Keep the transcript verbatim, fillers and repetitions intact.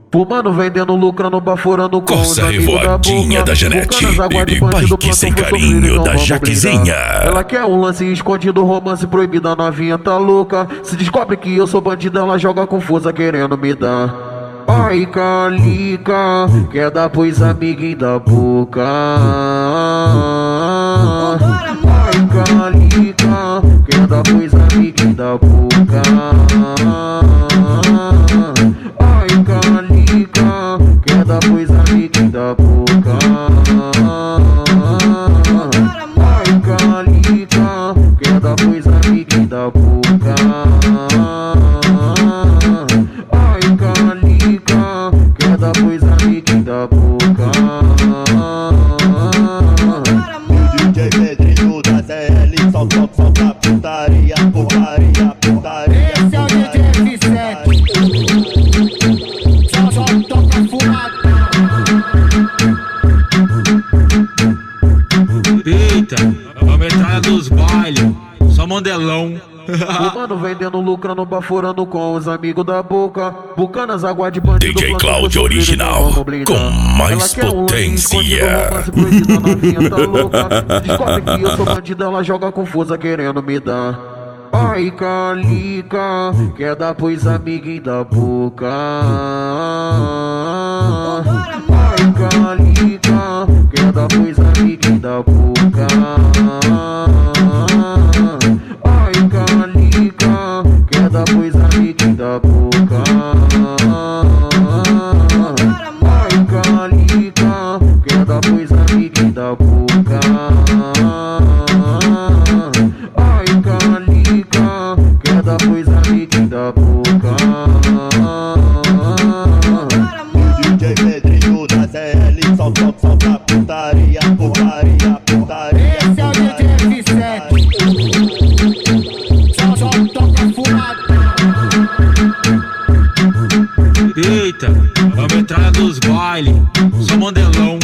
Fumando, vendendo, lucrando, baforando com os Corsa amigos da revoadinha boca. da Janete, Bucanas, aguarde, Piripaque bandido, plantão, sem foi carinho sofrido, então da vamos Jaquezinha. brindar. Ela quer um lance escondido, romance proibido, a novinha tá louca. Se descobre que eu sou bandido, ela joga confusa querendo me dar. Ai, Calica, quer dar pros amiguinhos da boca. Ai, Calica, quer dar pros amiguinhos da boca. Ai, Calica, quer dar pros amiguinhos da boca. Ai, Calica, quer dar pros amiguinhos da boca. Ai, Calica, quer dar pros amiguinhos da boca. O D J Pedrinho da Z L, só toca, só pra putaria, putaria, putaria. Esse é o D J F sete, só, só toca fumada. Eita, a metralha dos bailes, só modelão. Fumando, vendendo, lucrando, baforando com os amigos da boca. Bucanas, aguarde, bandido, D J plantão, Cláudio foi sofrido, original, então vamos brindar. com mais Ela quer um lance potência. escondido, romance proibido, a novinha tá louca. Descobre que eu sou bandido, ela joga confusa querendo me dar. Ai, Calica, quer dar pros amiguinhos da boca. Ai, Calica, quer dar pros amiguinhos da boca. Ai, Calica, quer dar pros amiguinhos da boca. Ai, Calica, quer dar pros amiguinhos da boca. Ai, Calica, quer dar pros amiguinhos da boca. O D J Pedrinho da Z L, só toca, só pra putaria, putaria, putaria. Esse é o D J F sete, só, só toca fumada. Eita, a metralha dos bailes, só modelão.